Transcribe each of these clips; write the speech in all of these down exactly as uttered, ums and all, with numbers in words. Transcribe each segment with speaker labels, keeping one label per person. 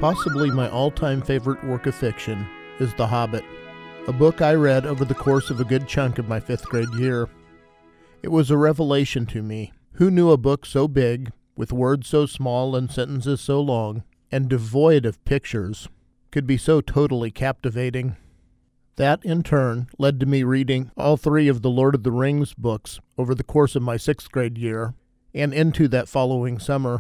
Speaker 1: Possibly my all-time favorite work of fiction is The Hobbit, a book I read over the course of a good chunk of my fifth grade year. It was a revelation to me. Who knew a book so big, with words so small and sentences so long, and devoid of pictures, could be so totally captivating? That, in turn, led to me reading all three of the Lord of the Rings books over the course of my sixth grade year, and into that following summer.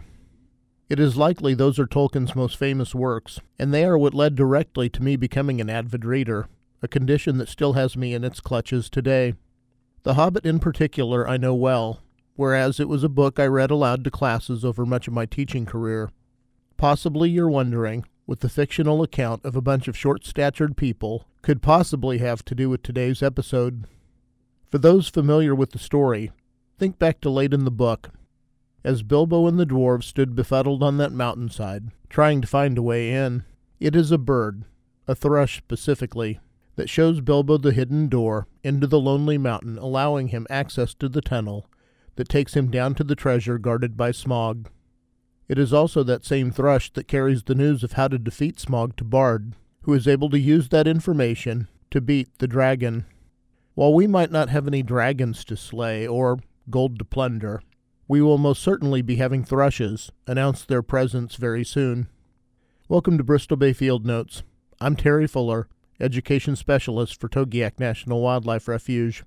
Speaker 1: It is likely those are Tolkien's most famous works, and they are what led directly to me becoming an avid reader, a condition that still has me in its clutches today. The Hobbit in particular I know well, whereas it was a book I read aloud to classes over much of my teaching career. Possibly you're wondering what the fictional account of a bunch of short-statured people could possibly have to do with today's episode. For those familiar with the story, think back to late in the book, as Bilbo and the dwarves stood befuddled on that mountainside, trying to find a way in. It is a bird, a thrush specifically, that shows Bilbo the hidden door into the lonely mountain, allowing him access to the tunnel that takes him down to the treasure guarded by Smaug. It is also that same thrush that carries the news of how to defeat Smaug to Bard, who is able to use that information to beat the dragon. While we might not have any dragons to slay or gold to plunder, we will most certainly be having thrushes announce their presence very soon. Welcome to Bristol Bay Field Notes. I'm Terry Fuller, Education Specialist for Togiak National Wildlife Refuge.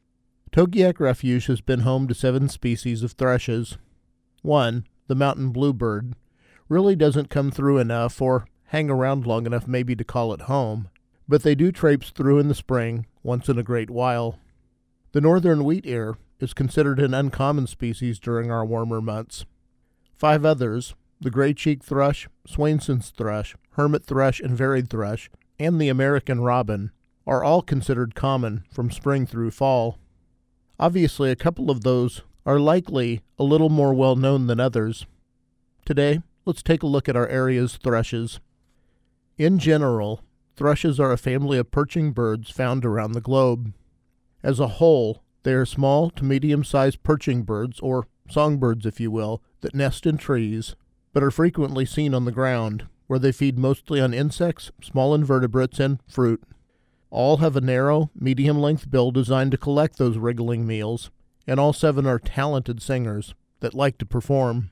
Speaker 1: Togiak Refuge has been home to seven species of thrushes. One, the mountain bluebird, really doesn't come through enough or hang around long enough maybe to call it home, but they do traipse through in the spring once in a great while. The northern wheatear is considered an uncommon species during our warmer months. Five others, the gray-cheeked thrush, Swainson's thrush, hermit thrush, and varied thrush, and the American robin, are all considered common from spring through fall. Obviously, a couple of those are likely a little more well-known than others. Today, let's take a look at our area's thrushes. In general, thrushes are a family of perching birds found around the globe. As a whole, they are small to medium-sized perching birds, or songbirds if you will, that nest in trees, but are frequently seen on the ground, where they feed mostly on insects, small invertebrates, and fruit. All have a narrow, medium-length bill designed to collect those wriggling meals, and all seven are talented singers that like to perform.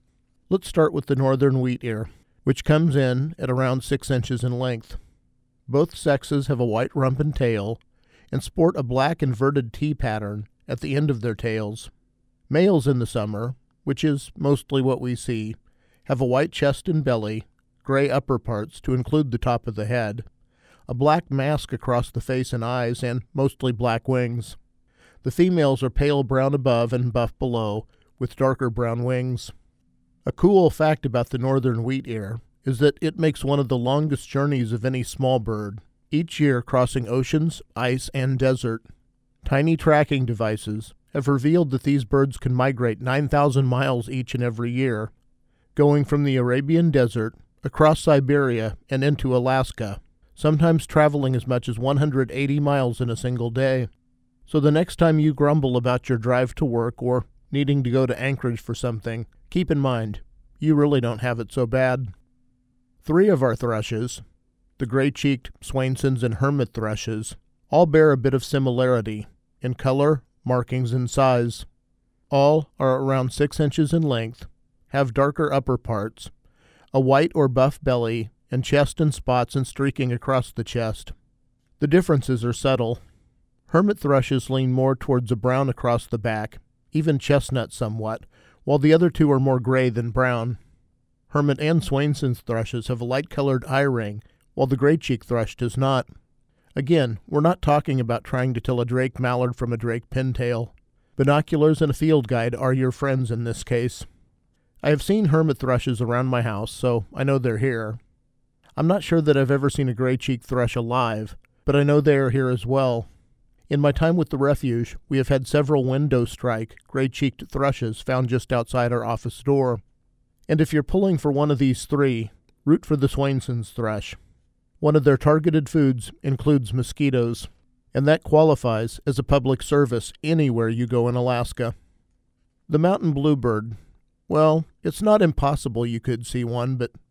Speaker 1: Let's start with the northern wheatear, which comes in at around six inches in length. Both sexes have a white rump and tail, and sport a black inverted T pattern at the end of their tails. Males in the summer, which is mostly what we see, have a white chest and belly, gray upper parts to include the top of the head, a black mask across the face and eyes, and mostly black wings. The females are pale brown above and buff below, with darker brown wings. A cool fact about the northern wheatear is that it makes one of the longest journeys of any small bird, each year crossing oceans, ice, and desert. Tiny tracking devices have revealed that these birds can migrate nine thousand miles each and every year, going from the Arabian desert, across Siberia, and into Alaska, sometimes traveling as much as one hundred eighty miles in a single day. So the next time you grumble about your drive to work or needing to go to Anchorage for something, keep in mind, you really don't have it so bad. Three of our thrushes, the gray-cheeked Swainson's and hermit thrushes, all bear a bit of similarity in color, markings, and size. All are around six inches in length, have darker upper parts, a white or buff belly, and chest and spots and streaking across the chest. The differences are subtle. Hermit thrushes lean more towards a brown across the back, even chestnut somewhat, while the other two are more gray than brown. Hermit and Swainson's thrushes have a light-colored eye ring, while the gray-cheeked thrush does not. Again, we're not talking about trying to tell a drake mallard from a drake pintail. Binoculars and a field guide are your friends in this case. I have seen hermit thrushes around my house, so I know they're here. I'm not sure that I've ever seen a gray-cheeked thrush alive, but I know they are here as well. In my time with the refuge, we have had several window-strike, gray-cheeked thrushes found just outside our office door. And if you're pulling for one of these three, root for the Swainson's thrush. One of their targeted foods includes mosquitoes, and that qualifies as a public service anywhere you go in Alaska. The mountain bluebird. Well, it's not impossible you could see one, but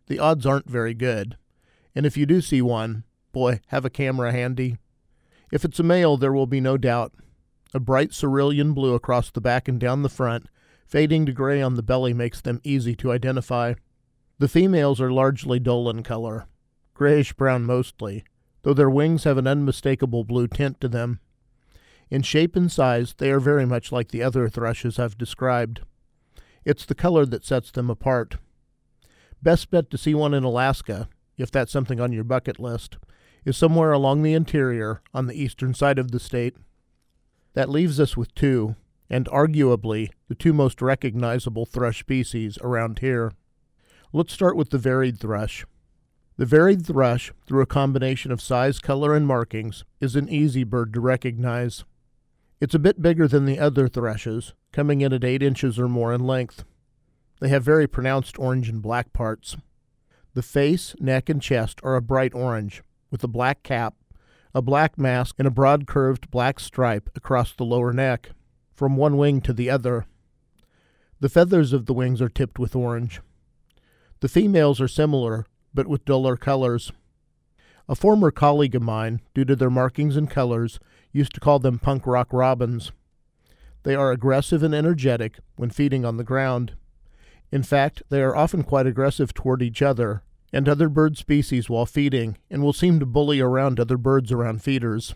Speaker 1: the odds aren't very good. And if you do see one, boy, have a camera handy. If it's a male, there will be no doubt. A bright cerulean blue across the back and down the front, fading to gray on the belly makes them easy to identify. The females are largely dull in color, grayish-brown mostly, though their wings have an unmistakable blue tint to them. In shape and size, they are very much like the other thrushes I've described. It's the color that sets them apart. Best bet to see one in Alaska, if that's something on your bucket list, is somewhere along the interior on the eastern side of the state. That leaves us with two, and arguably the two most recognizable thrush species around here. Let's start with the varied thrush. The varied thrush, through a combination of size, color, and markings, is an easy bird to recognize. It's a bit bigger than the other thrushes, coming in at eight inches or more in length. They have very pronounced orange and black parts. The face, neck, and chest are a bright orange, with a black cap, a black mask, and a broad curved black stripe across the lower neck, from one wing to the other. The feathers of the wings are tipped with orange. The females are similar, but with duller colors. A former colleague of mine, due to their markings and colors, used to call them punk rock robins. They are aggressive and energetic when feeding on the ground. In fact, they are often quite aggressive toward each other and other bird species while feeding, and will seem to bully around other birds around feeders.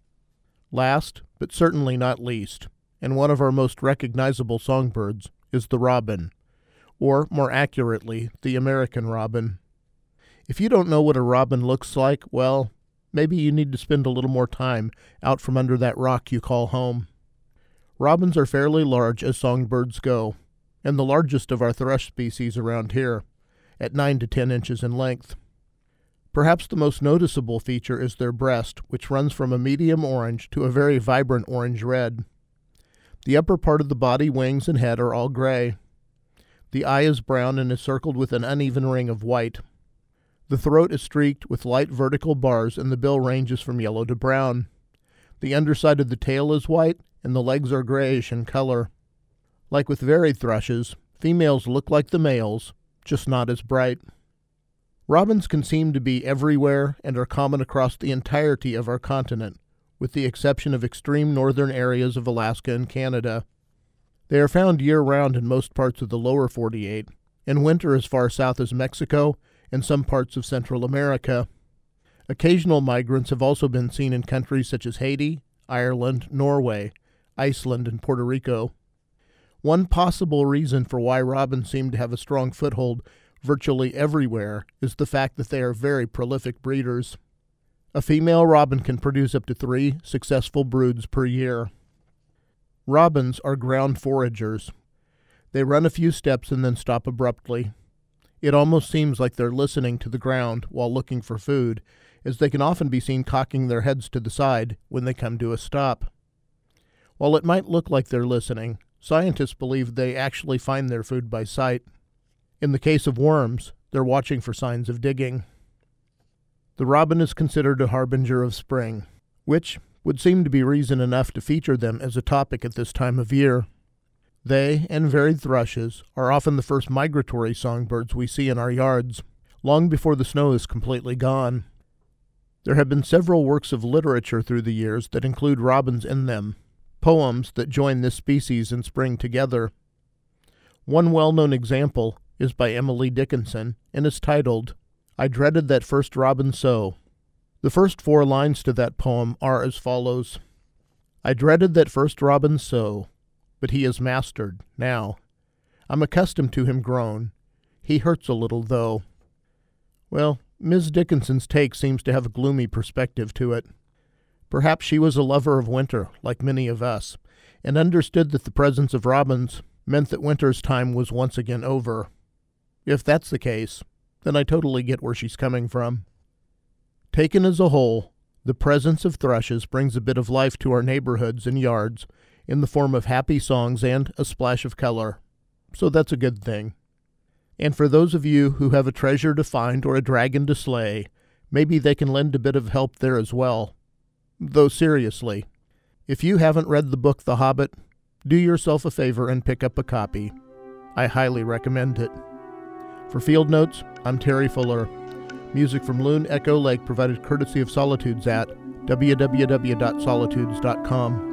Speaker 1: Last, but certainly not least, and one of our most recognizable songbirds, is the robin, or more accurately, the American robin. If you don't know what a robin looks like, well, maybe you need to spend a little more time out from under that rock you call home. Robins are fairly large as songbirds go, and the largest of our thrush species around here, at nine to ten inches in length. Perhaps the most noticeable feature is their breast, which runs from a medium orange to a very vibrant orange-red. The upper part of the body, wings, and head are all gray. The eye is brown and is circled with an uneven ring of white. The throat is streaked with light vertical bars, and the bill ranges from yellow to brown. The underside of the tail is white, and the legs are grayish in color. Like with varied thrushes, females look like the males, just not as bright. Robins can seem to be everywhere and are common across the entirety of our continent, with the exception of extreme northern areas of Alaska and Canada. They are found year-round in most parts of the lower forty-eight, and winter as far south as Mexico and some parts of Central America. Occasional migrants have also been seen in countries such as Haiti, Ireland, Norway, Iceland, and Puerto Rico. One possible reason for why robins seem to have a strong foothold virtually everywhere is the fact that they are very prolific breeders. A female robin can produce up to three successful broods per year. Robins are ground foragers. They run a few steps and then stop abruptly. It almost seems like they're listening to the ground while looking for food, as they can often be seen cocking their heads to the side when they come to a stop. While it might look like they're listening, scientists believe they actually find their food by sight. In the case of worms, they're watching for signs of digging. The robin is considered a harbinger of spring, which would seem to be reason enough to feature them as a topic at this time of year. They, and varied thrushes, are often the first migratory songbirds we see in our yards, long before the snow is completely gone. There have been several works of literature through the years that include robins in them, poems that join this species in spring together. One well-known example is by Emily Dickinson and is titled, "I Dreaded That First Robin So." The first four lines to that poem are as follows: I dreaded that first robin so, but he is mastered, now. I'm accustomed to him grown. He hurts a little, though. Well, Miss Dickinson's take seems to have a gloomy perspective to it. Perhaps she was a lover of winter, like many of us, and understood that the presence of robins meant that winter's time was once again over. If that's the case, then I totally get where she's coming from. Taken as a whole, the presence of thrushes brings a bit of life to our neighborhoods and yards in the form of happy songs and a splash of color, so that's a good thing. And for those of you who have a treasure to find or a dragon to slay, maybe they can lend a bit of help there as well. Though seriously, if you haven't read the book The Hobbit, do yourself a favor and pick up a copy. I highly recommend it. For field notes, I'm Terry Fuller. Music from Loon Echo Lake provided courtesy of Solitudes at w w w dot solitudes dot com.